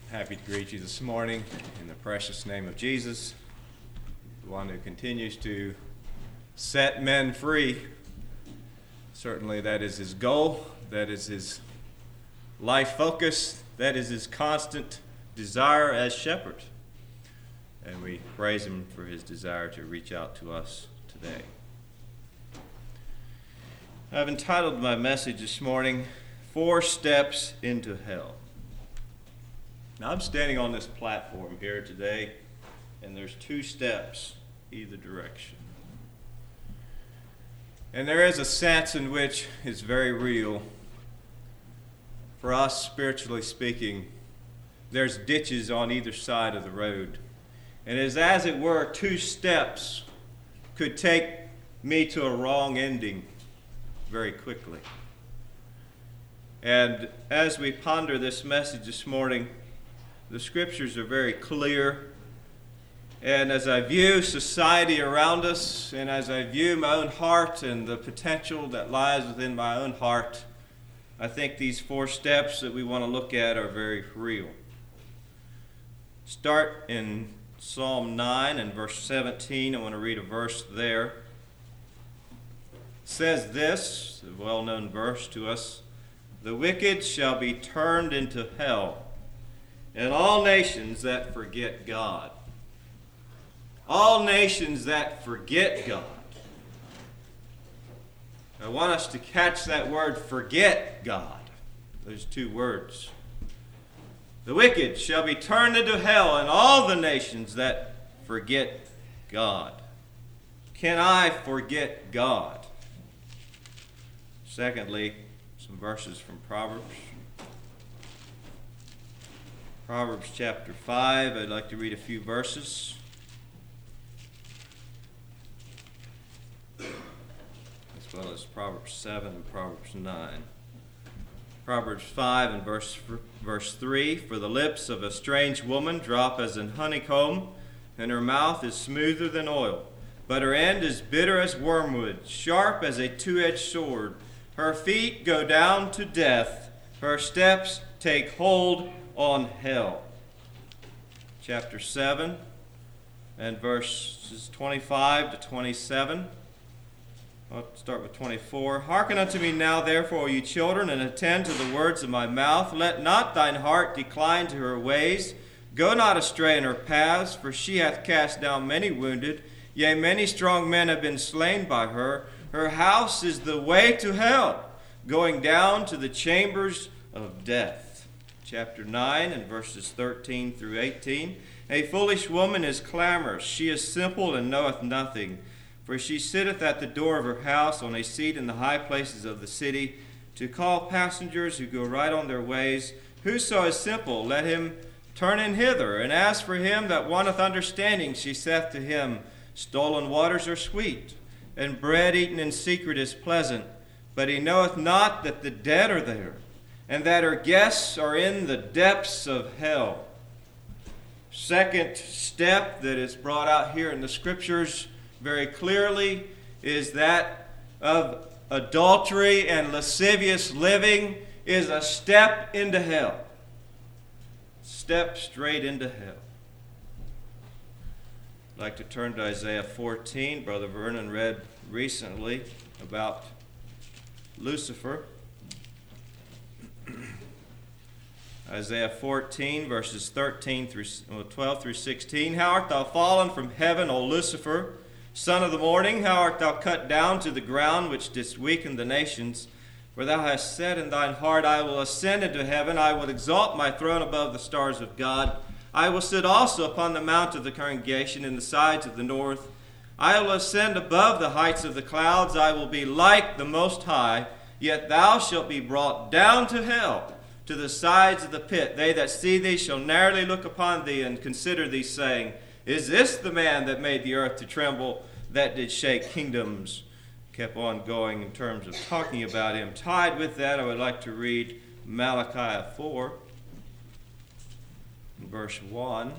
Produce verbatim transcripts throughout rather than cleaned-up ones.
Happy to greet you this morning in the precious name of Jesus, the one who continues to set men free. Certainly that is his goal, that is his life focus, that is his constant desire as shepherd. And we praise him for his desire to reach out to us today. I've entitled my message this morning, Four Steps into Hell. Now, I'm standing on this platform here today, and there's two steps either direction. And there is a sense in which it's very real. For us, spiritually speaking, there's ditches on either side of the road. And as, as it were, two steps could take me to a wrong ending very quickly. And as we ponder this message this morning, the scriptures are very clear, and as I view society around us, and as I view my own heart and the potential that lies within my own heart, I think these four steps that we want to look at are very real. Start in Psalm nine and verse seventeen. I want to read a verse there. It says this, a well-known verse to us, "The wicked shall be turned into hell, and all nations that forget God." All nations that forget God. I want us to catch that word, forget God. Those two words. The wicked shall be turned into hell, and all the nations that forget God. Can I forget God? Secondly, some verses from Proverbs. Proverbs chapter five, I'd like to read a few verses. As well as Proverbs seven and Proverbs nine. Proverbs five and verse, verse three, "For the lips of a strange woman drop as an honeycomb, and her mouth is smoother than oil. But her end is bitter as wormwood, sharp as a two-edged sword. Her feet go down to death, her steps take hold on hell." Chapter seven and verses twenty-five to twenty-seven. I'll start with twenty-four. "Hearken unto me now, therefore, ye children, and attend to the words of my mouth. Let not thine heart decline to her ways. Go not astray in her paths, for she hath cast down many wounded. Yea, many strong men have been slain by her. Her house is the way to hell, going down to the chambers of death." Chapter nine and verses thirteen through eighteen. "A foolish woman is clamorous. She is simple and knoweth nothing. For she sitteth at the door of her house on a seat in the high places of the city, to call passengers who go right on their ways. Whoso is simple, let him turn in hither. And as for him that wanteth understanding, she saith to him, Stolen waters are sweet, and bread eaten in secret is pleasant. But he knoweth not that the dead are there, and that her guests are in the depths of hell." Second step that is brought out here in the scriptures very clearly is that of adultery and lascivious living is a step into hell. Step straight into hell. I'd like to turn to Isaiah fourteen. Brother Vernon read recently about Lucifer. Isaiah fourteen, verses thirteen through twelve through sixteen. "How art thou fallen from heaven, O Lucifer, son of the morning? How art thou cut down to the ground, which didst weaken the nations? For thou hast said in thine heart, I will ascend into heaven, I will exalt my throne above the stars of God. I will sit also upon the mount of the congregation in the sides of the north. I will ascend above the heights of the clouds, I will be like the Most High. Yet thou shalt be brought down to hell, to the sides of the pit. They that see thee shall narrowly look upon thee, and consider thee, saying, Is this the man that made the earth to tremble, that did shake kingdoms?" Kept on going in terms of talking about him. Tied with that, I would like to read Malachi four, verse one.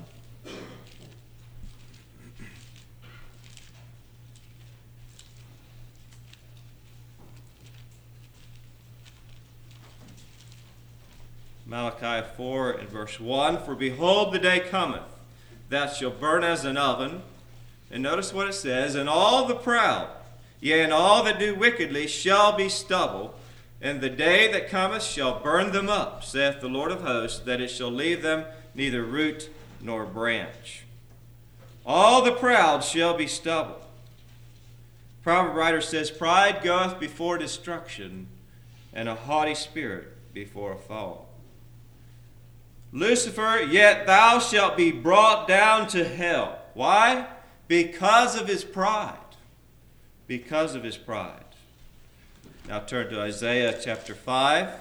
Malachi four and verse one, "For behold, the day cometh, that shall burn as an oven." And notice what it says, "And all the proud, yea, and all that do wickedly, shall be stubble. And the day that cometh shall burn them up, saith the Lord of hosts, that it shall leave them neither root nor branch." All the proud shall be stubble. Proverb writer says, "Pride goeth before destruction, and a haughty spirit before a fall." Lucifer, yet thou shalt be brought down to hell. Why? Because of his pride. Because of his pride. Now turn to Isaiah chapter five.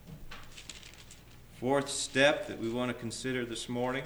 Fourth step that we want to consider this morning.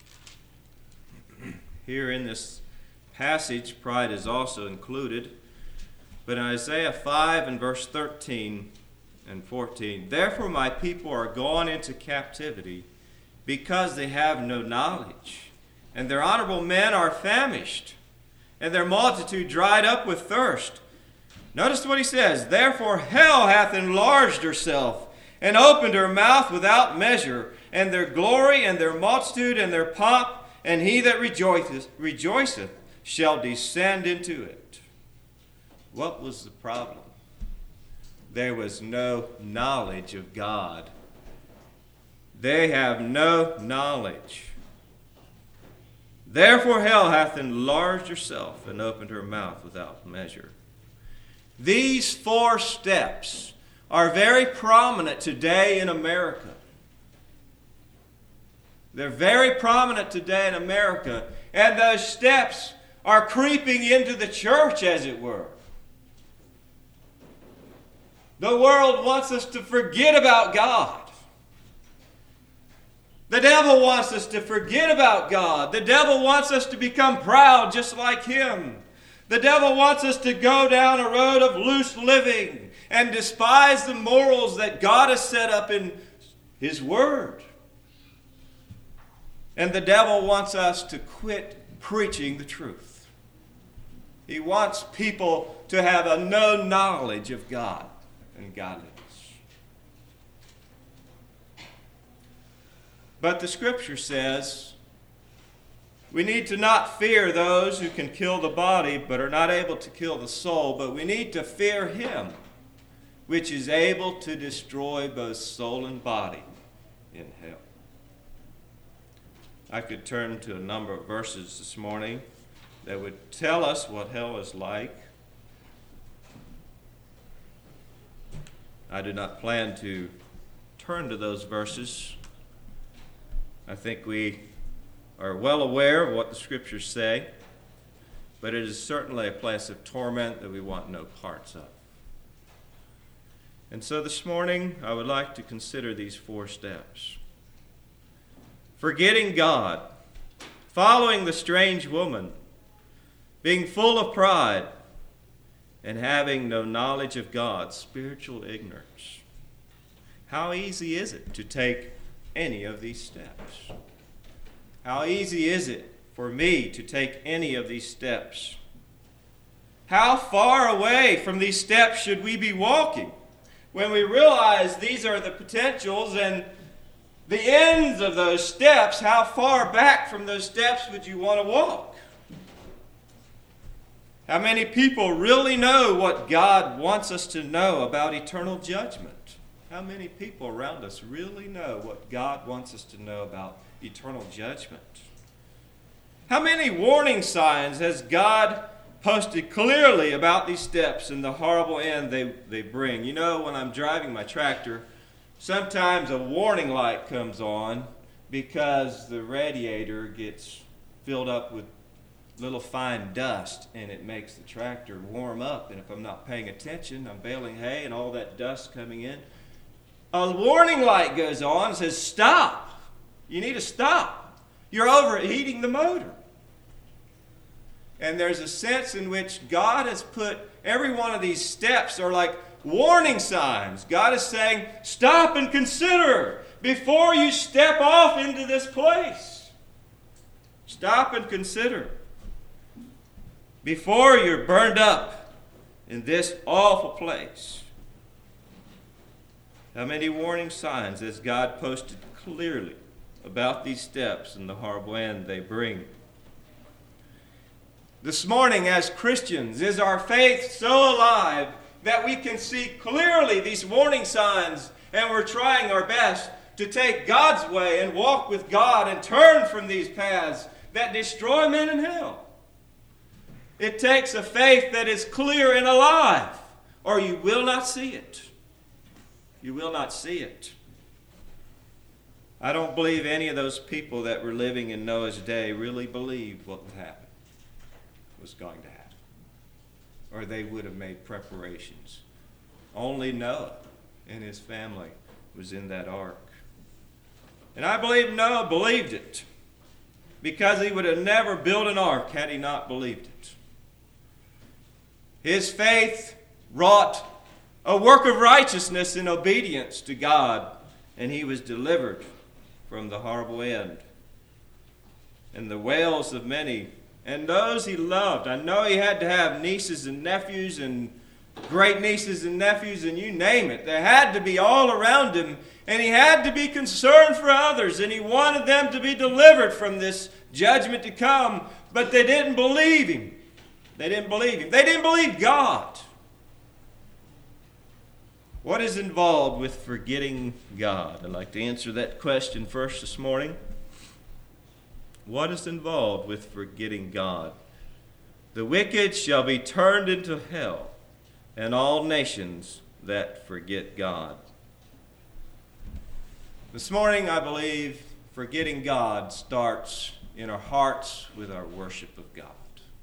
Here in this passage, pride is also included. But in Isaiah five and verse thirteen and fourteen, "Therefore my people are gone into captivity, because they have no knowledge. And their honorable men are famished, and their multitude dried up with thirst." Notice what he says, "Therefore hell hath enlarged herself, and opened her mouth without measure, and their glory, and their multitude, and their pomp, and he that rejoiceth, rejoiceth shall descend into it." What was the problem? There was no knowledge of God. They have no knowledge. "Therefore hell hath enlarged herself, and opened her mouth without measure." These four steps are very prominent today in America. They're very prominent today in America, and those steps are creeping into the church, as it were. The world wants us to forget about God. The devil wants us to forget about God. The devil wants us to become proud just like him. The devil wants us to go down a road of loose living and despise the morals that God has set up in his word. And the devil wants us to quit preaching the truth. He wants people to have a no knowledge of God and godliness. But the scripture says we need to not fear those who can kill the body but are not able to kill the soul, but we need to fear him which is able to destroy both soul and body in hell. I could turn to a number of verses this morning that would tell us what hell is like. I do not plan to turn to those verses. I think we are well aware of what the scriptures say, but it is certainly a place of torment that we want no parts of. And so this morning, I would like to consider these four steps. Forgetting God, following the strange woman, being full of pride, and having no knowledge of God, spiritual ignorance. How easy is it to take any of these steps? How easy is it for me to take any of these steps? How far away from these steps should we be walking when we realize these are the potentials and the ends of those steps? How far back from those steps would you want to walk? How many people really know what God wants us to know about eternal judgment? How many people around us really know what God wants us to know about eternal judgment? How many warning signs has God posted clearly about these steps and the horrible end they, they bring? You know, when I'm driving my tractor, sometimes a warning light comes on because the radiator gets filled up with little fine dust, and it makes the tractor warm up. And if I'm not paying attention, I'm baling hay and all that dust coming in, a warning light goes on and says, stop. You need to stop. You're overheating the motor. And there's a sense in which God has put every one of these steps are like warning signs. God is saying, stop and consider before you step off into this place. Stop and consider before you're burned up in this awful place. How many warning signs has God posted clearly about these steps and the horrible end they bring? This morning, as Christians, is our faith so alive that we can see clearly these warning signs, and we're trying our best to take God's way and walk with God and turn from these paths that destroy men in hell? It takes a faith that is clear and alive, or you will not see it. You will not see it. I don't believe any of those people that were living in Noah's day really believed what would happen, was going to happen, or they would have made preparations. Only Noah and his family was in that ark. And I believe Noah believed it, because he would have never built an ark had he not believed it. His faith wrought a work of righteousness in obedience to God, and he was delivered from the horrible end and the wails of many and those he loved. I know he had to have nieces and nephews and great nieces and nephews, and you name it. They had to be all around him, and he had to be concerned for others, and he wanted them to be delivered from this judgment to come, but they didn't believe him. They didn't believe him. They didn't believe God. What is involved with forgetting God? I'd like to answer that question first this morning. What is involved with forgetting God? The wicked shall be turned into hell, and all nations that forget God. This morning, I believe forgetting God starts in our hearts with our worship of God.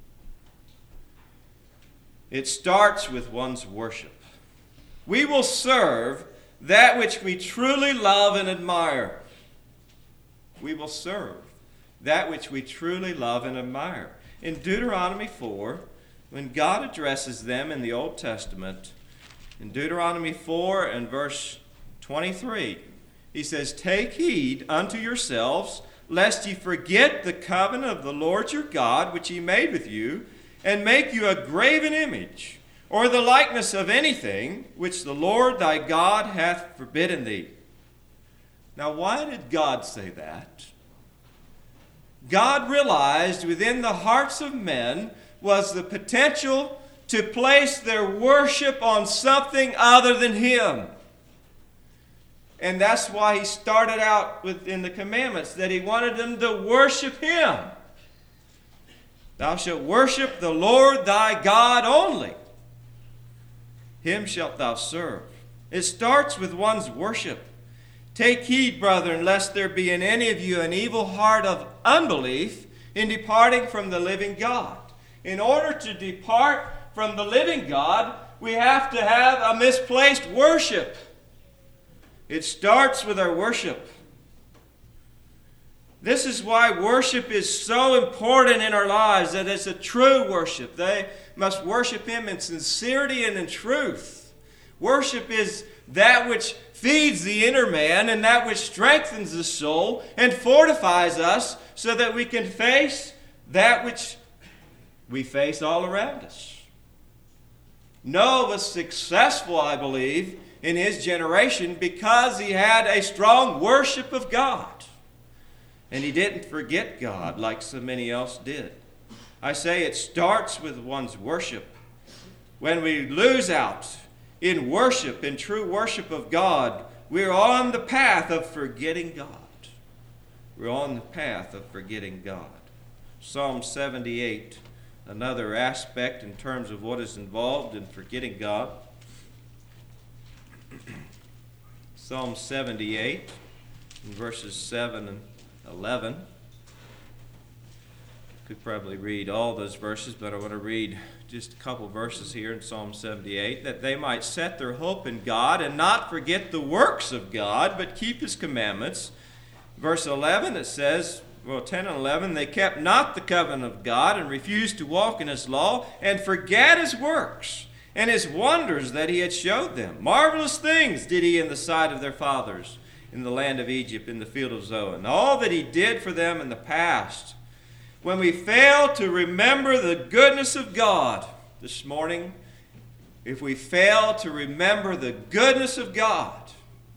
It starts with one's worship. We will serve that which we truly love and admire. We will serve that which we truly love and admire. In Deuteronomy four, when God addresses them in the Old Testament, in Deuteronomy four and verse twenty-three, he says, "Take heed unto yourselves, lest ye forget the covenant of the Lord your God, which he made with you, and make you a graven image, or the likeness of anything which the Lord thy God hath forbidden thee." Now, why did God say that? God realized within the hearts of men was the potential to place their worship on something other than him. And that's why he started out within the commandments, that he wanted them to worship him. Thou shalt worship the Lord thy God only. Him shalt thou serve. It starts with one's worship. Take heed, brethren, lest there be in any of you an evil heart of unbelief in departing from the living God. In order to depart from the living God, we have to have a misplaced worship. It starts with our worship. This is why worship is so important in our lives, that it's a true worship. They must worship him in sincerity and in truth. Worship is that which feeds the inner man and that which strengthens the soul and fortifies us so that we can face that which we face all around us. Noah was successful, I believe, in his generation because he had a strong worship of God. And he didn't forget God like so many else did. I say it starts with one's worship. When we lose out in worship, in true worship of God, we're on the path of forgetting God. We're on the path of forgetting God. Psalm seventy-eight, another aspect in terms of what is involved in forgetting God. Psalm seventy-eight, verses seven and eleven. Could probably read all those verses, but I want to read just a couple verses here in Psalm seventy-eight. "That they might set their hope in God and not forget the works of God, but keep his commandments." Verse eleven, it says, well, ten and eleven, "They kept not the covenant of God and refused to walk in his law and forgat his works and his wonders that he had showed them. Marvelous things did he in the sight of their fathers, in the land of Egypt, in the field of Zoan, all that he did for them in the past." When we fail to remember the goodness of God this morning, if we fail to remember the goodness of God,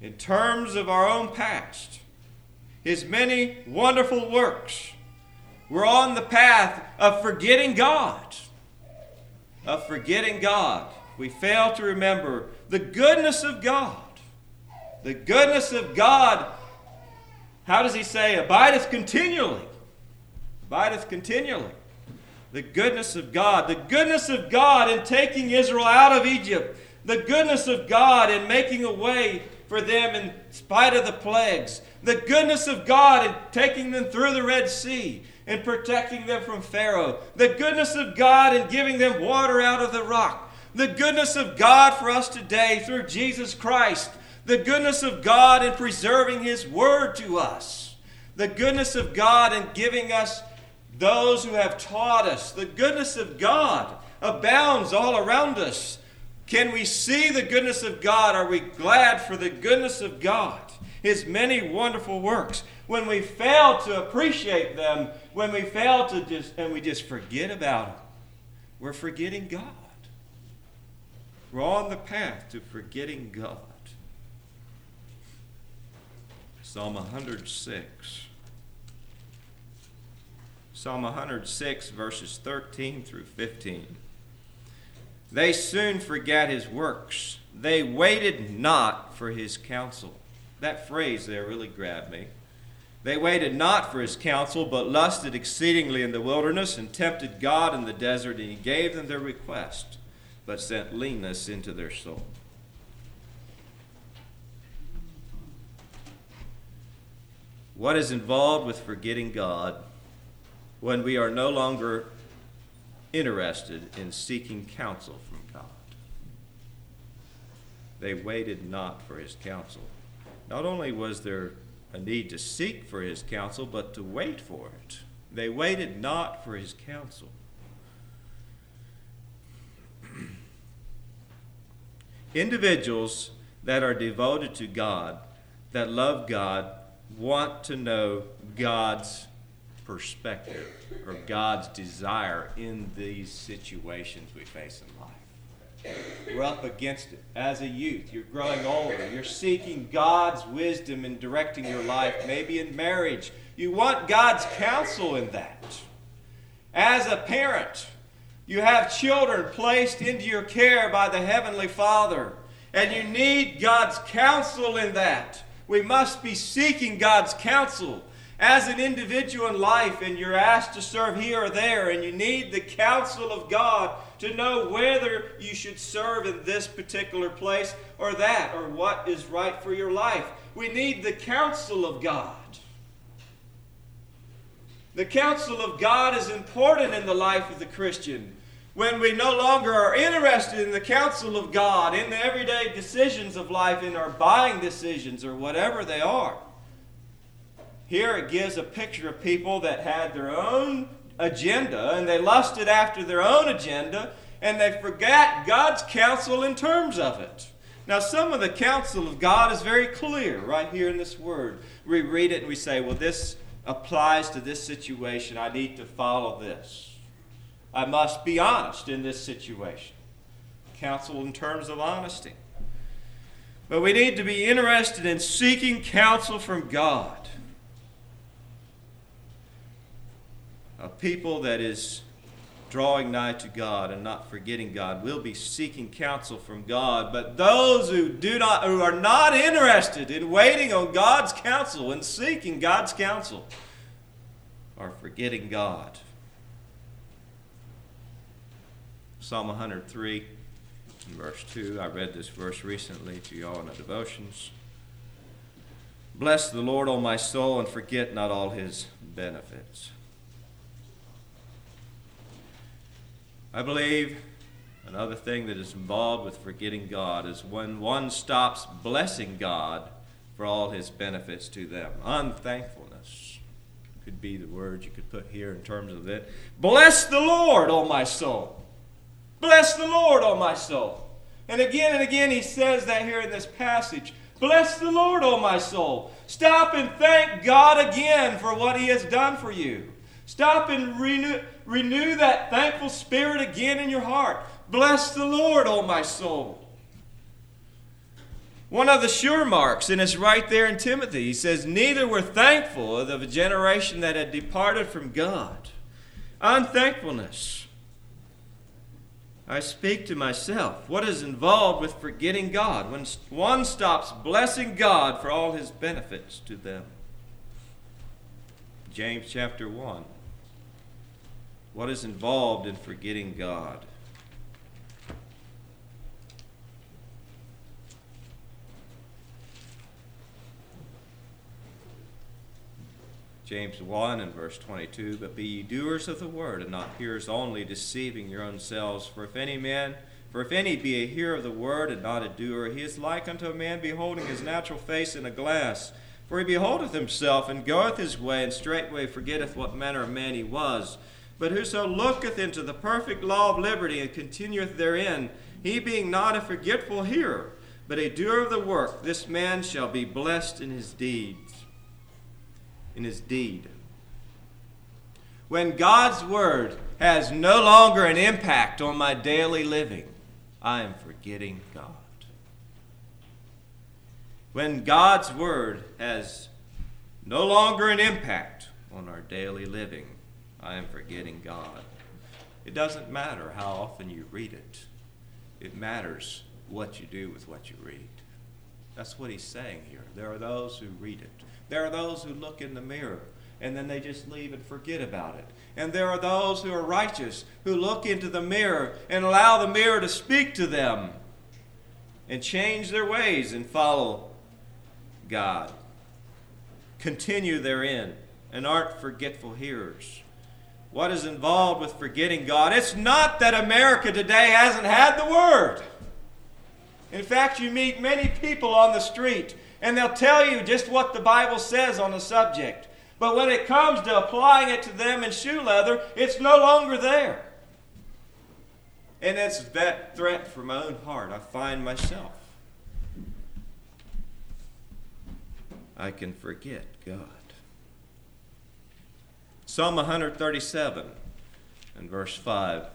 in terms of our own past, His many wonderful works, we're on the path of forgetting God. Of forgetting God. We fail to remember the goodness of God. The goodness of God, how does He say? Abideth continually. Abideth continually. The goodness of God. The goodness of God in taking Israel out of Egypt. The goodness of God in making a way for them in spite of the plagues. The goodness of God in taking them through the Red Sea and protecting them from Pharaoh. The goodness of God in giving them water out of the rock. The goodness of God for us today through Jesus Christ. The goodness of God in preserving His Word to us. The goodness of God in giving us those who have taught us. The goodness of God abounds all around us. Can we see the goodness of God? Are we glad for the goodness of God? His many wonderful works. When we fail to appreciate them, when we fail to just, and we just forget about them, we're forgetting God. We're on the path to forgetting God. Psalm one hundred six. Psalm one hundred six, verses thirteen through fifteen. They soon forgot His works. They waited not for His counsel. That phrase there really grabbed me. They waited not for His counsel, but lusted exceedingly in the wilderness, and tempted God in the desert, and He gave them their request, but sent leanness into their soul. What is involved with forgetting God when we are no longer interested in seeking counsel from God? They waited not for His counsel. Not only was there a need to seek for His counsel, but to wait for it. They waited not for His counsel. Individuals that are devoted to God, that love God, want to know God's perspective or God's desire in these situations we face in life. We're up against it. As a youth, you're growing older. You're seeking God's wisdom in directing your life, maybe in marriage. You want God's counsel in that. As a parent, you have children placed into your care by the Heavenly Father, and you need God's counsel in that. We must be seeking God's counsel. As an individual in life, and you're asked to serve here or there, and you need the counsel of God to know whether you should serve in this particular place or that, or what is right for your life. We need the counsel of God. The counsel of God is important in the life of the Christian. When we no longer are interested in the counsel of God, in the everyday decisions of life, in our buying decisions or whatever they are. Here it gives a picture of people that had their own agenda, and they lusted after their own agenda, and they forgot God's counsel in terms of it. Now, some of the counsel of God is very clear right here in this word. We read it and we say, well, this applies to this situation. I need to follow this. I must be honest in this situation. Counsel in terms of honesty. But we need to be interested in seeking counsel from God. A people that is drawing nigh to God and not forgetting God will be seeking counsel from God. But those who do not, who are not interested in waiting on God's counsel and seeking God's counsel, are forgetting God. Psalm one hundred three, verse two. I read this verse recently to y'all in the devotions. Bless the Lord, O my soul, and forget not all His benefits. I believe another thing that is involved with forgetting God is when one stops blessing God for all His benefits to them. Unthankfulness could be the word you could put here in terms of it. Bless the Lord, O my soul. Bless the Lord, O my soul. And again and again he says that here in this passage. Bless the Lord, O my soul. Stop and thank God again for what He has done for you. Stop and renew, renew that thankful spirit again in your heart. Bless the Lord, O my soul. One of the sure marks, and it's right there in Timothy. He says, neither were thankful of the generation that had departed from God. Unthankfulness. I speak to myself. What is involved with forgetting God? When one stops blessing God for all his benefits to them. James chapter one. What is involved in forgetting God? James one and verse twenty-two, but be ye doers of the word, and not hearers only, deceiving your own selves. For if any man, for if any be a hearer of the word, and not a doer, he is like unto a man beholding his natural face in a glass. For he beholdeth himself, and goeth his way, and straightway forgetteth what manner of man he was. But whoso looketh into the perfect law of liberty, and continueth therein, he being not a forgetful hearer, but a doer of the work, this man shall be blessed in his deeds. In his deed. When God's word has no longer an impact on my daily living, I am forgetting God. When God's word has no longer an impact on our daily living, I am forgetting God. It doesn't matter how often you read it. It matters what you do with what you read. That's what he's saying here. There are those who read it. There are those who look in the mirror and then they just leave and forget about it. And there are those who are righteous who look into the mirror and allow the mirror to speak to them and change their ways and follow God. Continue therein and aren't forgetful hearers. What is involved with forgetting God? It's not that America today hasn't had the Word. In fact, you meet many people on the street and they'll tell you just what the Bible says on the subject. But when it comes to applying it to them in shoe leather, it's no longer there. And it's that threat from my own heart I find myself. I can forget God. Psalm one thirty-seven and verse five.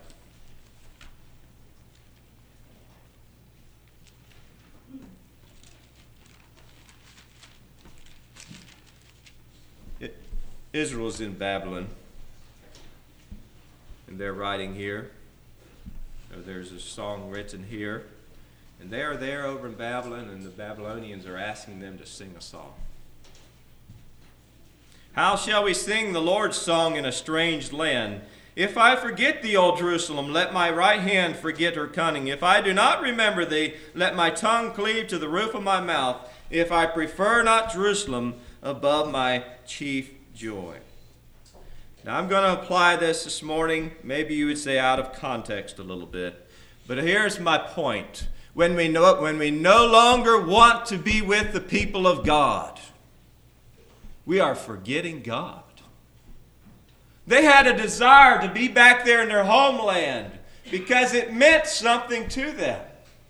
Israel's in Babylon, and they're writing here. There's a song written here, and they are there over in Babylon, and the Babylonians are asking them to sing a song. How shall we sing the Lord's song in a strange land? If I forget thee, O Jerusalem, let my right hand forget her cunning. If I do not remember thee, let my tongue cleave to the roof of my mouth. If I prefer not Jerusalem above my chief joy. Now I'm going to apply this this morning, maybe you would say out of context a little bit, but here's my point. When we know when we no longer want to be with the people of God, we are forgetting God. They had a desire to be back there in their homeland because it meant something to them.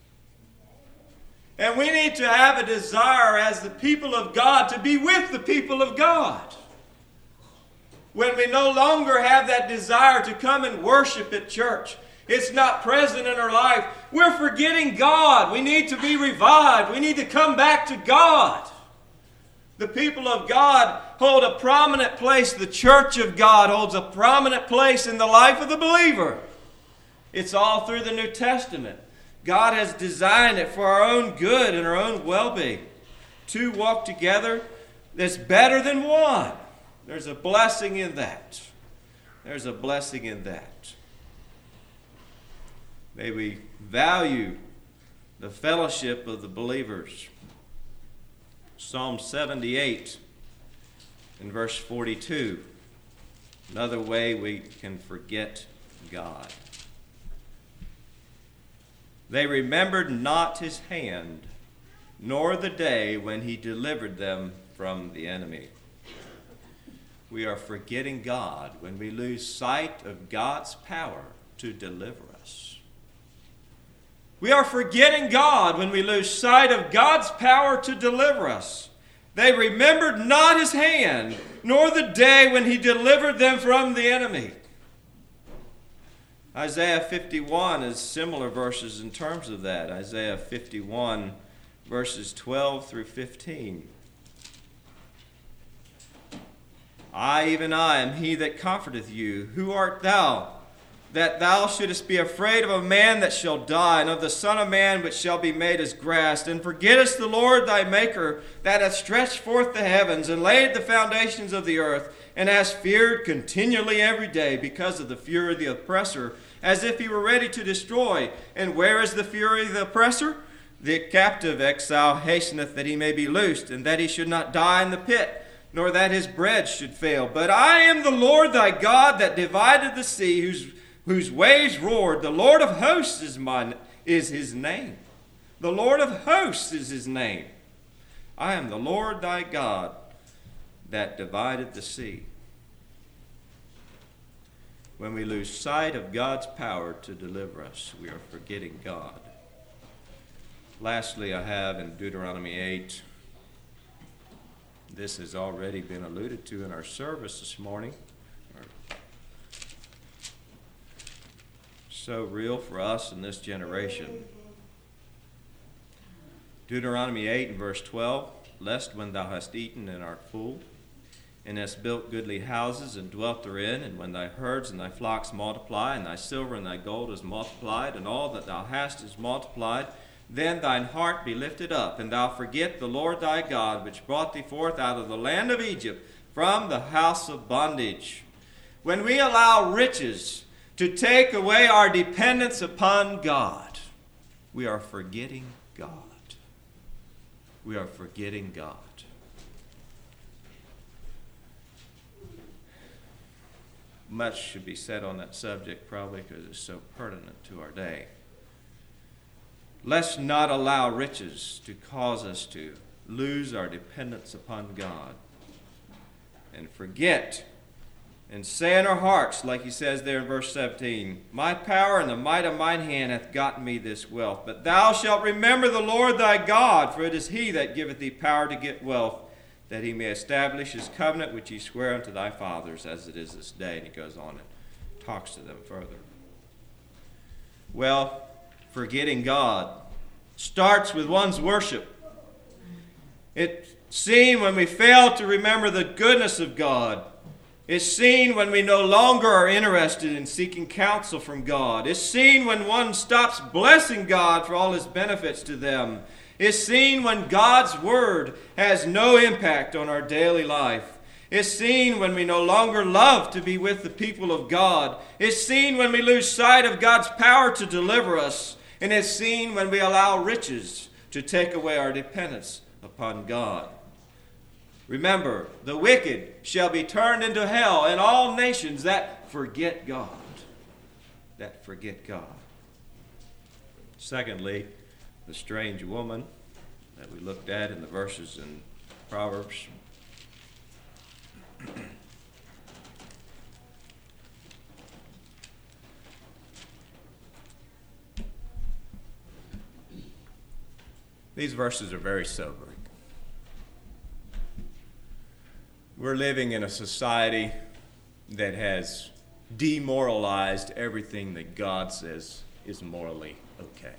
And we need to have a desire as the people of God to be with the people of God. When we no longer have that desire to come and worship at church, it's not present in our life, we're forgetting God. We need to be revived. We need to come back to God. The people of God hold a prominent place. The church of God holds a prominent place in the life of the believer. It's all through the New Testament. God has designed it for our own good and our own well-being. Two walk together that's better than one. There's a blessing in that. There's a blessing in that. May we value the fellowship of the believers. Psalm seventy-eight in verse forty-two. Another way we can forget God. They remembered not his hand, nor the day when he delivered them from the enemy. We are forgetting God when we lose sight of God's power to deliver us. We are forgetting God when we lose sight of God's power to deliver us. They remembered not his hand, nor the day when he delivered them from the enemy. Isaiah fifty-one is similar verses in terms of that. Isaiah fifty-one, verses twelve through fifteen. I, even I, am he that comforteth you. Who art thou, that thou shouldest be afraid of a man that shall die, and of the Son of Man which shall be made as grass? And forgettest the Lord thy Maker, that hath stretched forth the heavens, and laid the foundations of the earth, and hast feared continually every day, because of the fury of the oppressor, as if he were ready to destroy. And where is the fury of the oppressor? The captive exile hasteneth that he may be loosed, and that he should not die in the pit, nor that his bread should fail. But I am the Lord thy God, that divided the sea, whose, whose waves roared. The Lord of hosts is, my, is his name. The Lord of hosts is his name. I am the Lord thy God, that divided the sea. When we lose sight of God's power to deliver us, we are forgetting God. Lastly, I have in Deuteronomy eight, this has already been alluded to in our service this morning. So real for us in this generation. Deuteronomy eight and verse twelve, lest when thou hast eaten and art full, and hast built goodly houses and dwelt therein, and when thy herds and thy flocks multiply, and thy silver and thy gold is multiplied, and all that thou hast is multiplied, then thine heart be lifted up, and thou forget the Lord thy God, which brought thee forth out of the land of Egypt, from the house of bondage. When we allow riches to take away our dependence upon God, we are forgetting God. We are forgetting God. Much should be said on that subject, probably because it's so pertinent to our day. Let's not allow riches to cause us to lose our dependence upon God and forget and say in our hearts, like he says there in verse seventeen, my power and the might of mine hand hath gotten me this wealth. But thou shalt remember the Lord thy God, for it is he that giveth thee power to get wealth, that he may establish his covenant which he sware unto thy fathers, as it is this day. And he goes on and talks to them further. Well, forgetting God starts with one's worship. It's seen when we fail to remember the goodness of God. It's seen when we no longer are interested in seeking counsel from God. It's seen when one stops blessing God for all his benefits to them. It's seen when God's word has no impact on our daily life. It's seen when we no longer love to be with the people of God. It's seen when we lose sight of God's power to deliver us. And it's seen when we allow riches to take away our dependence upon God. Remember, the wicked shall be turned into hell, and all nations that forget God. That forget God. Secondly, the strange woman that we looked at in the verses in Proverbs. These verses are very sobering. We're living in a society that has demoralized everything that God says is morally okay.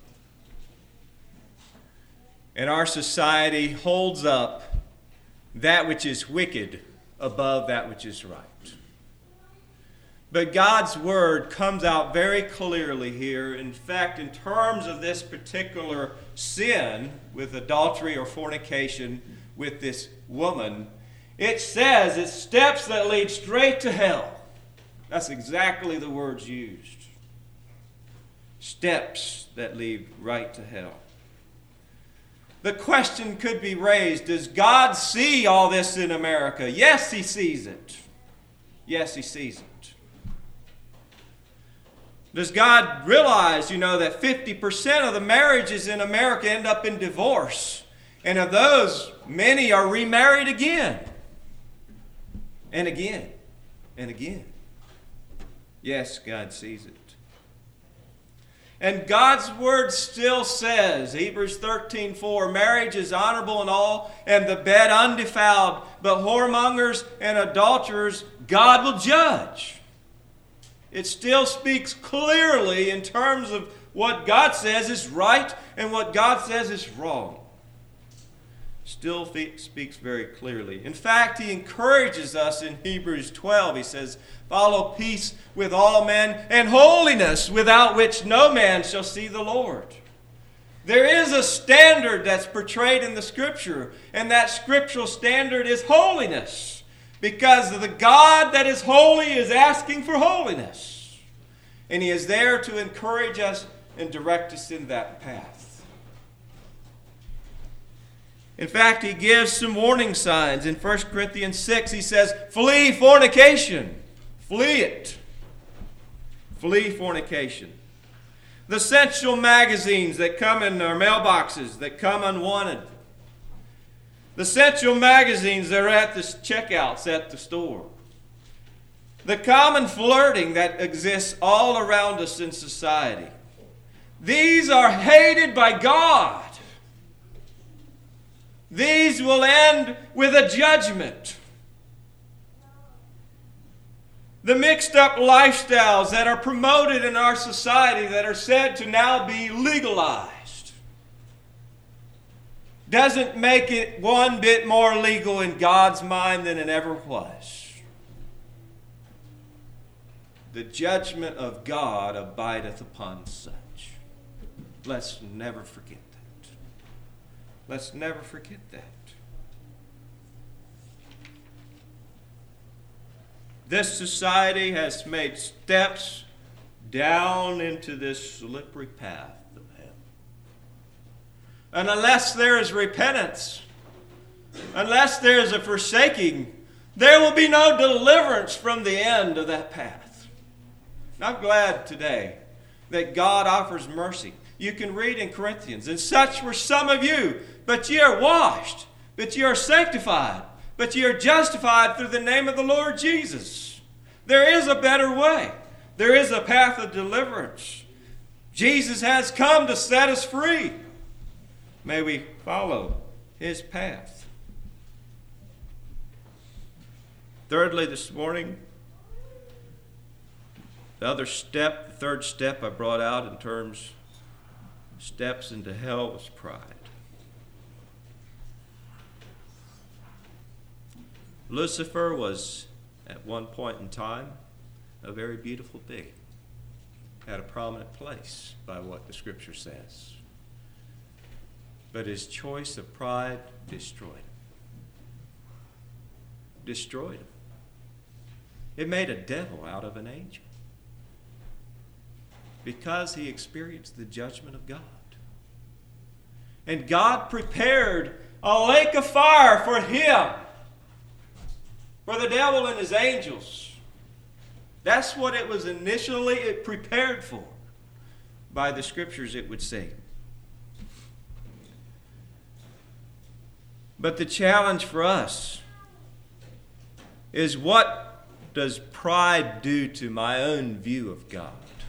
And our society holds up that which is wicked above that which is right. But God's word comes out very clearly here. In fact, in terms of this particular sin with adultery or fornication with this woman, it says it's steps that lead straight to hell. That's exactly the words used. Steps that lead right to hell. The question could be raised, does God see all this in America? Yes, he sees it. Yes, he sees it. Does God realize, you know, that fifty percent of the marriages in America end up in divorce? And of those, many are remarried again. And again. And again. Yes, God sees it. And God's word still says, Hebrews thirteen four, marriage is honorable in all, and the bed undefiled, but whoremongers and adulterers God will judge. It still speaks clearly in terms of what God says is right and what God says is wrong. still fe- speaks very clearly. In fact, he encourages us in Hebrews twelve. He says, "Follow peace with all men and holiness, without which no man shall see the Lord." There is a standard that's portrayed in the Scripture, and that scriptural standard is holiness, because the God that is holy is asking for holiness. And he is there to encourage us and direct us in that path. In fact, he gives some warning signs. In First Corinthians six, he says, "Flee fornication." Flee it. Flee fornication. The sensual magazines that come in our mailboxes, that come unwanted. The sensual magazines that are at the checkouts at the store. The common flirting that exists all around us in society. These are hated by God. These will end with a judgment. The mixed up lifestyles that are promoted in our society that are said to now be legalized doesn't make it one bit more legal in God's mind than it ever was. The judgment of God abideth upon such. Let's never forget that. Let's never forget that. This society has made steps down into this slippery path of hell. And unless there is repentance, unless there is a forsaking, there will be no deliverance from the end of that path. And I'm glad today that God offers mercy. You can read in Corinthians, "And such were some of you, but ye are washed, but ye are sanctified, but ye are justified through the name of the Lord Jesus." There is a better way. There is a path of deliverance. Jesus has come to set us free. May we follow his path. Thirdly, this morning, the other step, the third step I brought out in terms of steps into hell was pride. Lucifer was, at one point in time, a very beautiful being. Had a prominent place by what the Scripture says. But his choice of pride destroyed him. Destroyed him. It made a devil out of an angel. Because he experienced the judgment of God. And God prepared a lake of fire for him. For the devil and his angels. That's what it was initially prepared for. By the Scriptures, it would say. But the challenge for us is, what does pride do to my own view of God?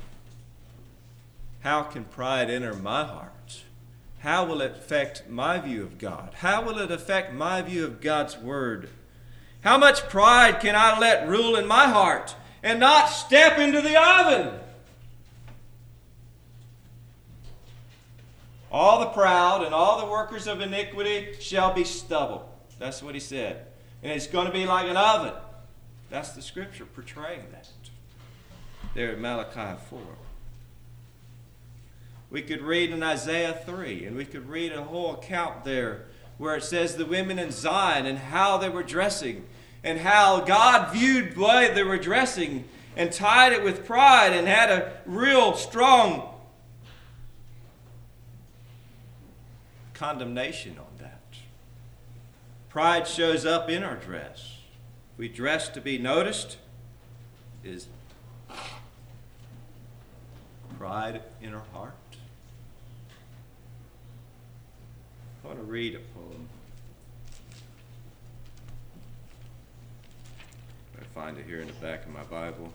How can pride enter my heart? How will it affect my view of God? How will it affect my view of God's Word? How much pride can I let rule in my heart and not step into the oven? All the proud and all the workers of iniquity shall be stubble. That's what he said. And it's going to be like an oven. That's the Scripture portraying that. There in Malachi four. We could read in Isaiah three, and we could read a whole account there where it says the women in Zion and how they were dressing, and how God viewed the way they were dressing and tied it with pride and had a real strong condemnation on that. Pride shows up in our dress. We dress to be noticed. Is pride in our heart? I want to read a poem. I find it here in the back of my Bible.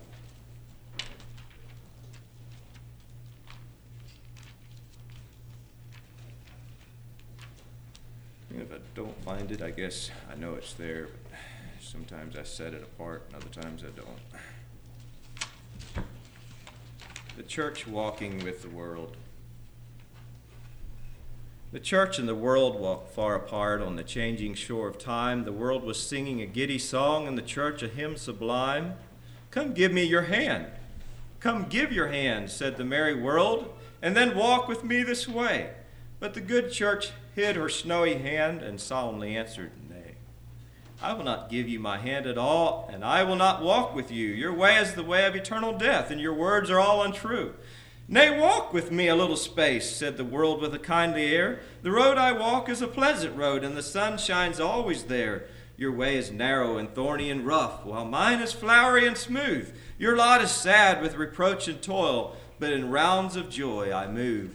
If I don't find it, I guess I know it's there, but sometimes I set it apart and other times I don't. The church walking with the world. The church and the world walked far apart on the changing shore of time. The world was singing a giddy song, and the church a hymn sublime. Come give me your hand. Come give your hand, said the merry world, and then walk with me this way. But the good church hid her snowy hand and solemnly answered, Nay, I will not give you my hand at all, and I will not walk with you. Your way is the way of eternal death, and your words are all untrue. Nay, walk with me a little space, said the world with a kindly air. The road I walk is a pleasant road, and the sun shines always there. Your way is narrow and thorny and rough, while mine is flowery and smooth. Your lot is sad with reproach and toil, but in rounds of joy I move.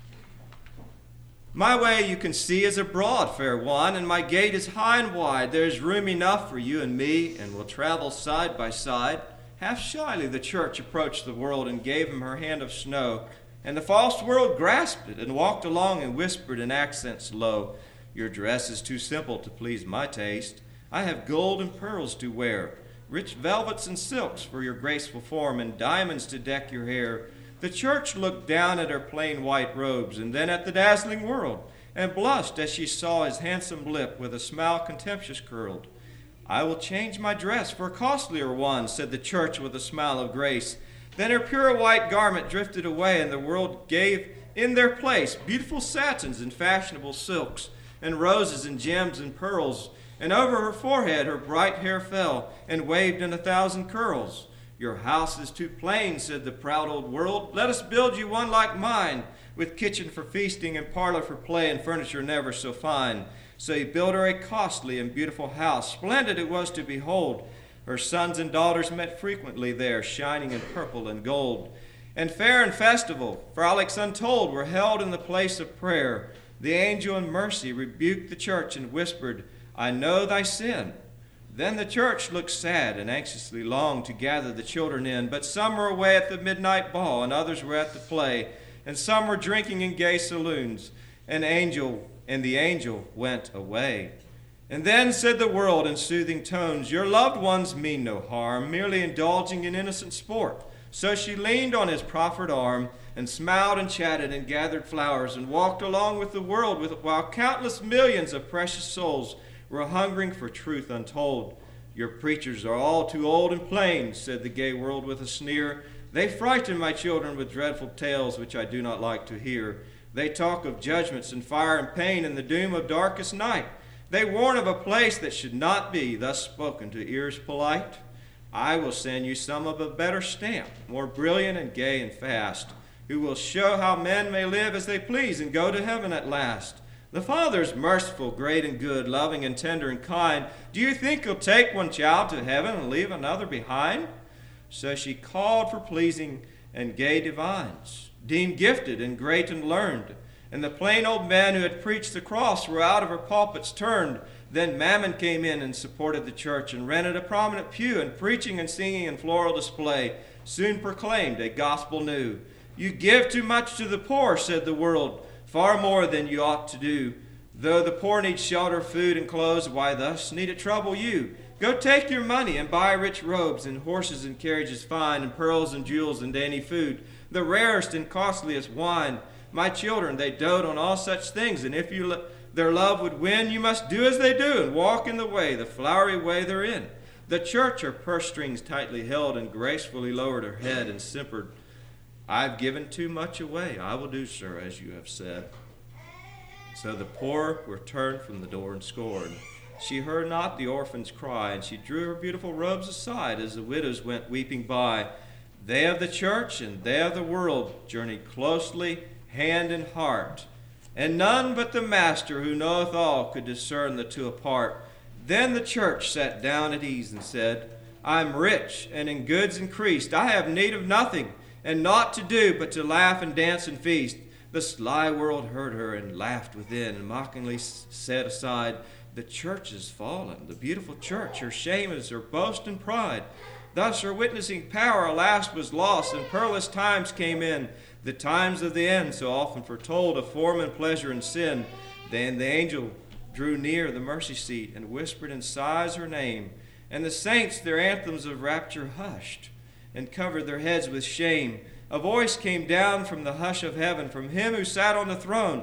My way you can see is a broad, fair one, and my gate is high and wide. There is room enough for you and me, and we'll travel side by side. Half shyly the church approached the world and gave him her hand of snow, and the false world grasped it and walked along and whispered in accents low, Your dress is too simple to please my taste. I have gold and pearls to wear, rich velvets and silks for your graceful form, and diamonds to deck your hair. The church looked down at her plain white robes, and then at the dazzling world, and blushed as she saw his handsome lip with a smile contemptuous curled. I will change my dress for a costlier one, said the church with a smile of grace. Then her pure white garment drifted away, and the world gave in their place beautiful satins and fashionable silks, and roses and gems and pearls. And over her forehead her bright hair fell, and waved in a thousand curls. Your house is too plain, said the proud old world. Let us build you one like mine, with kitchen for feasting and parlor for play, and furniture never so fine. So he built her a costly and beautiful house. Splendid it was to behold. Her sons and daughters met frequently there, shining in purple and gold. And fair and festival, frolics untold, were held in the place of prayer. The angel in mercy rebuked the church and whispered, I know thy sin. Then the church looked sad and anxiously longed to gather the children in. But some were away at the midnight ball, and others were at the play, and some were drinking in gay saloons. And angel and the angel went away. And then said the world in soothing tones, Your loved ones mean no harm, merely indulging in innocent sport. So she leaned on his proffered arm, and smiled and chatted and gathered flowers, and walked along with the world, with, while countless millions of precious souls were hungering for truth untold. Your preachers are all too old and plain, said the gay world with a sneer. They frighten my children with dreadful tales which I do not like to hear. They talk of judgments and fire and pain and the doom of darkest night. They warn of a place that should not be, thus spoken to ears polite. I will send you some of a better stamp, more brilliant and gay and fast, who will show how men may live as they please and go to heaven at last. The Father is merciful, great and good, loving and tender and kind. Do you think he'll take one child to heaven and leave another behind? So she called for pleasing and gay divines, deemed gifted and great and learned. And the plain old men who had preached the cross were out of her pulpits turned. Then Mammon came in and supported the church, and rented a prominent pew, and preaching and singing and floral display soon proclaimed a gospel new. You give too much to the poor, said the world, far more than you ought to do. Though the poor need shelter, food, and clothes, why thus need it trouble you? Go take your money and buy rich robes, and horses and carriages fine, and pearls and jewels and dainty food, the rarest and costliest wine. My children, they dote on all such things, and if you lo- their love would win, you must do as they do, and walk in the way, the flowery way they're in. The church, her purse strings tightly held, and gracefully lowered her head, and simpered, I've given too much away. I will do, sir, as you have said. So the poor were turned from the door and scorned. She heard not the orphans cry, and she drew her beautiful robes aside as the widows went weeping by. They of the church and they of the world journeyed closely, hand and heart, and none but the Master, who knoweth all, could discern the two apart. Then the church sat down at ease and said, I am rich and in goods increased. I have need of nothing, and naught to do but to laugh and dance and feast. The sly world heard her and laughed within, and mockingly said aside, The church is fallen, the beautiful church. Her shame is her boast and pride. Thus her witnessing power, alas, was lost, and perilous times came in, the times of the end, so often foretold of form and pleasure and sin. Then the angel drew near the mercy seat, and whispered in sighs her name. And the saints their anthems of rapture hushed, and covered their heads with shame. A voice came down from the hush of heaven, from him who sat on the throne.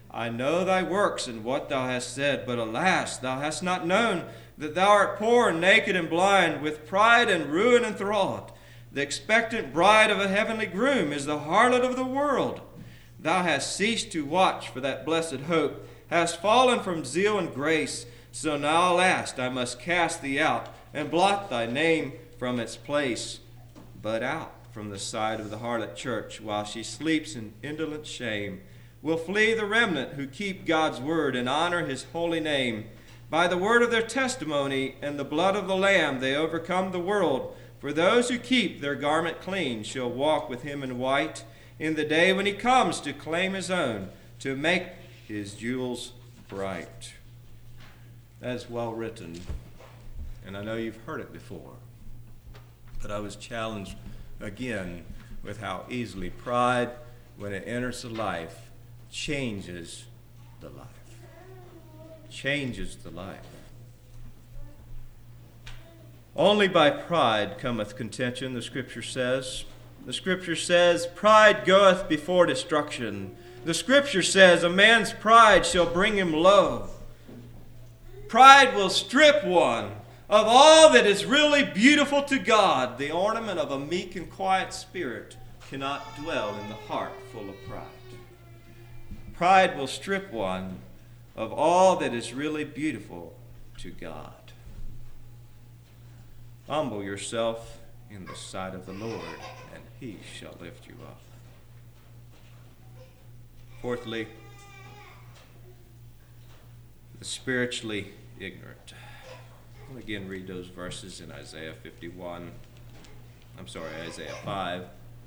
I know thy works and what thou hast said, but alas, thou hast not known that thou art poor and naked and blind, with pride and ruin enthralled. The expectant bride of a heavenly groom is the harlot of the world. Thou hast ceased to watch for that blessed hope, hast fallen from zeal and grace. So now, alas, I must cast thee out, and blot thy name from its place. But out from the sight of the harlot church, while she sleeps in indolent shame, will flee the remnant who keep God's word and honor his holy name. By the word of their testimony and the blood of the Lamb they overcome the world. For those who keep their garment clean shall walk with him in white in the day when he comes to claim his own, to make his jewels bright. That is well written, and I know you've heard it before. But I was challenged again with how easily pride, when it enters the life, changes the life. Changes the life. Only by pride cometh contention, the Scripture says. The Scripture says, pride goeth before destruction. The Scripture says, a man's pride shall bring him low. Pride will strip one of all that is really beautiful to God. The ornament of a meek and quiet spirit cannot dwell in the heart full of pride. Pride will strip one of all that is really beautiful to God. Humble yourself in the sight of the Lord, and he shall lift you up. Fourthly, the spiritually ignorant. I'll again read those verses in Isaiah fifty-one. I'm sorry, Isaiah five.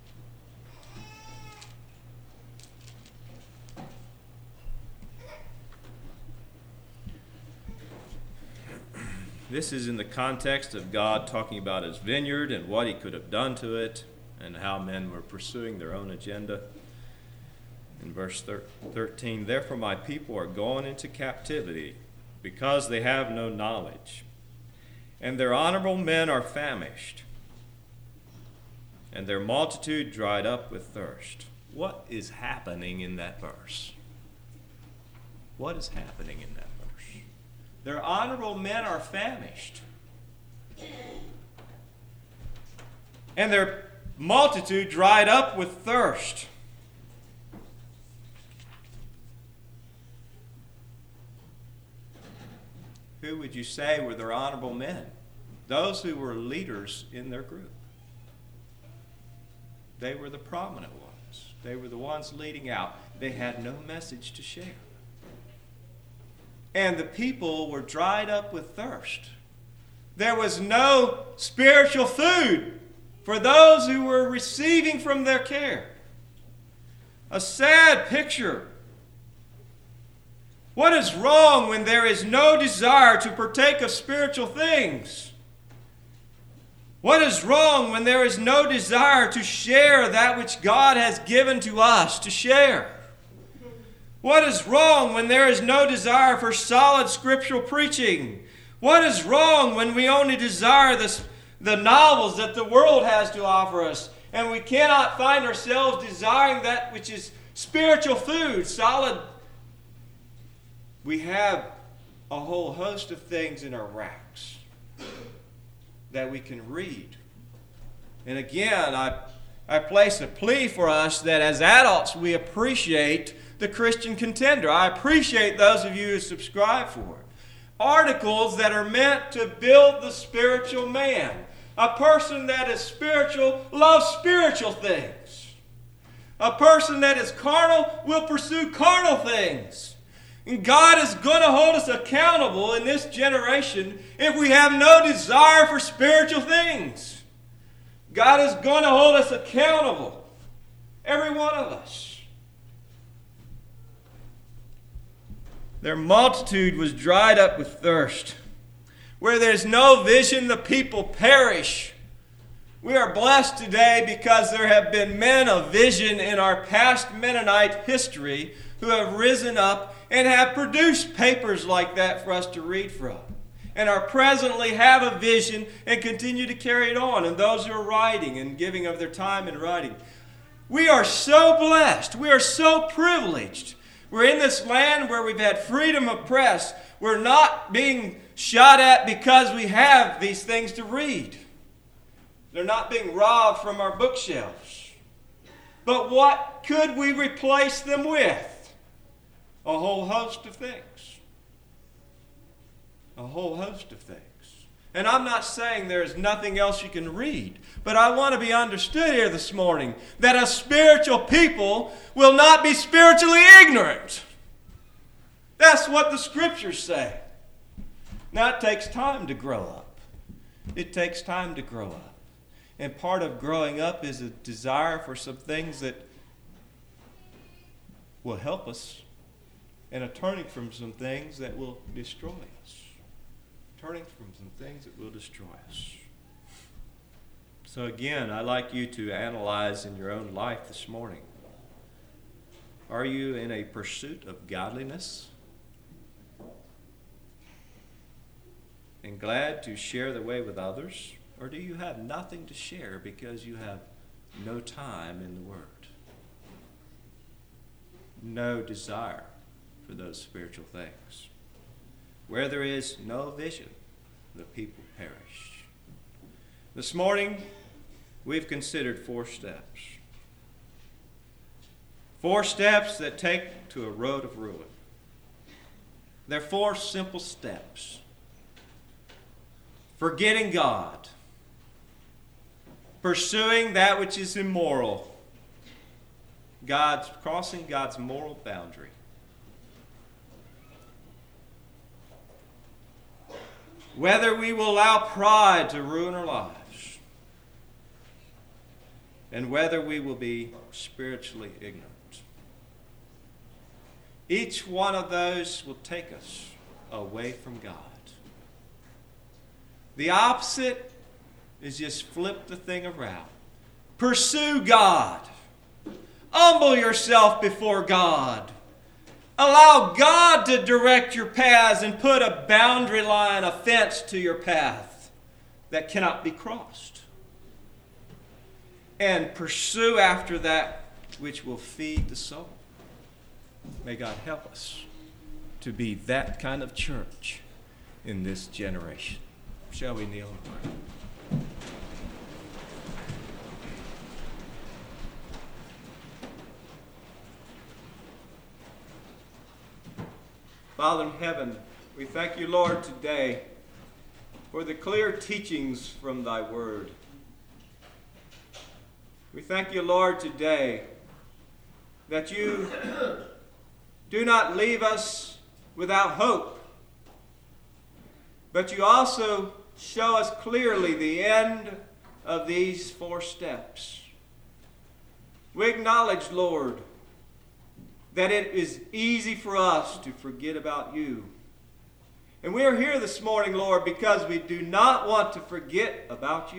This is in the context of God talking about his vineyard and what he could have done to it and how men were pursuing their own agenda. In verse thirteen, therefore my people are gone into captivity because they have no knowledge, and their honorable men are famished, and their multitude dried up with thirst. What is happening in that verse? What is happening in that verse? Their honorable men are famished, and their multitude dried up with thirst. Who would you say were their honorable men? Those who were leaders in their group. They were the prominent ones. They were the ones leading out. They had no message to share. And the people were dried up with thirst. There was no spiritual food for those who were receiving from their care. A sad picture. What is wrong when there is no desire to partake of spiritual things? What is wrong when there is no desire to share that which God has given to us to share? What is wrong when there is no desire for solid scriptural preaching? What is wrong when we only desire the, the novels that the world has to offer us, and we cannot find ourselves desiring that which is spiritual food, solid? We have a whole host of things in our racks that we can read. And again, I, I place a plea for us that as adults we appreciate the Christian Contender. I appreciate those of you who subscribe for it. Articles that are meant to build the spiritual man. A person that is spiritual loves spiritual things. A person that is carnal will pursue carnal things. And God is going to hold us accountable in this generation if we have no desire for spiritual things. God is going to hold us accountable. Every one of us. Their multitude was dried up with thirst. Where there's no vision, the people perish. We are blessed today because there have been men of vision in our past Mennonite history who have risen up and have produced papers like that for us to read from, and are presently have a vision and continue to carry it on, and those who are writing and giving of their time in writing. We are so blessed. We are so privileged. We're in this land where we've had freedom of press. We're not being shot at because we have these things to read. They're not being robbed from our bookshelves. But what could we replace them with? A whole host of things. A whole host of things. And I'm not saying there's nothing else you can read, but I want to be understood here this morning that a spiritual people will not be spiritually ignorant. That's what the Scriptures say. Now, it takes time to grow up. It takes time to grow up. And part of growing up is a desire for some things that will help us, and a turning from some things that will destroy us. Turning from some things that will destroy us. So again, I'd like you to analyze in your own life this morning. Are you in a pursuit of godliness? And glad to share the way with others? Or do you have nothing to share because you have no time in the Word? No desire for those spiritual things. Where there is no vision, the people perish. This morning, we've considered four steps. Four steps that take to a road of ruin. They're four simple steps. Forgetting God. Pursuing that which is immoral. God's crossing God's moral boundary. Whether we will allow pride to ruin our lives, and whether we will be spiritually ignorant. Each one of those will take us away from God. The opposite is just flip the thing around. Pursue God. Humble yourself before God. Allow God to direct your paths and put a boundary line, a fence to your path that cannot be crossed. And pursue after that which will feed the soul. May God help us to be that kind of church in this generation. Shall we kneel and pray? Father in heaven, we thank you, Lord, today for the clear teachings from thy word. We thank you, Lord, today that you do not leave us without hope, but you also show us clearly the end of these four steps. We acknowledge, Lord, that it is easy for us to forget about you. And we are here this morning, Lord, because we do not want to forget about you.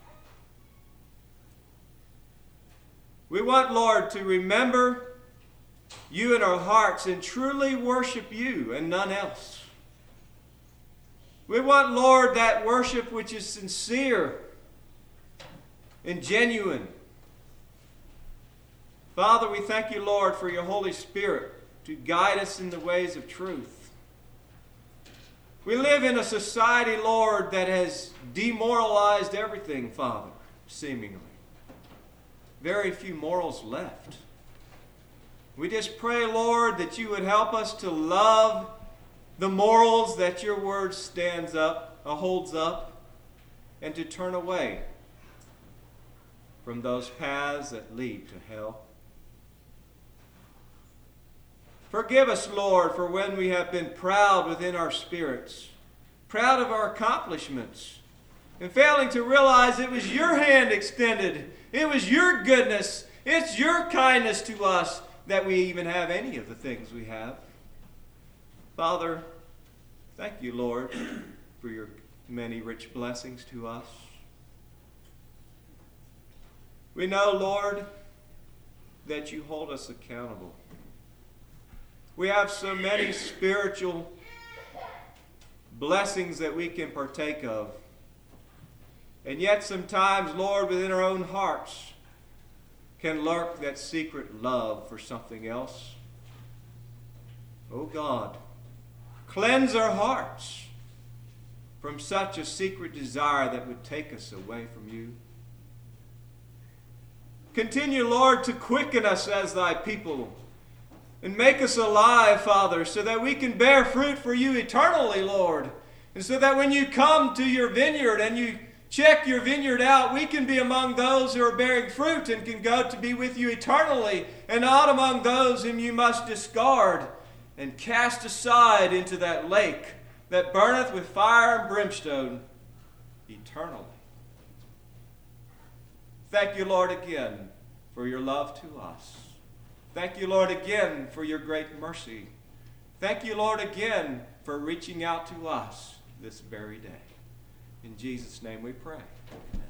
We want, Lord, to remember you in our hearts and truly worship you and none else. We want, Lord, that worship which is sincere and genuine. Father, we thank you, Lord, for your Holy Spirit to guide us in the ways of truth. We live in a society, Lord, that has demoralized everything, Father, seemingly. Very few morals left. We just pray, Lord, that you would help us to love the morals that your word stands up, uh, holds up, and to turn away from those paths that lead to hell. Forgive us, Lord, for when we have been proud within our spirits, proud of our accomplishments, and failing to realize it was your hand extended, it was your goodness, it's your kindness to us that we even have any of the things we have. Father, thank you, Lord, for your many rich blessings to us. We know, Lord, that you hold us accountable. We have so many spiritual blessings that we can partake of. And yet sometimes, Lord, within our own hearts can lurk that secret love for something else. O God, cleanse our hearts from such a secret desire that would take us away from you. Continue, Lord, to quicken us as thy people and make us alive, Father, so that we can bear fruit for you eternally, Lord. And so that when you come to your vineyard and you check your vineyard out, we can be among those who are bearing fruit and can go to be with you eternally, and not among those whom you must discard and cast aside into that lake that burneth with fire and brimstone eternally. Thank you, Lord, again for your love to us. Thank you, Lord, again for your great mercy. Thank you, Lord, again for reaching out to us this very day. In Jesus' name we pray. Amen.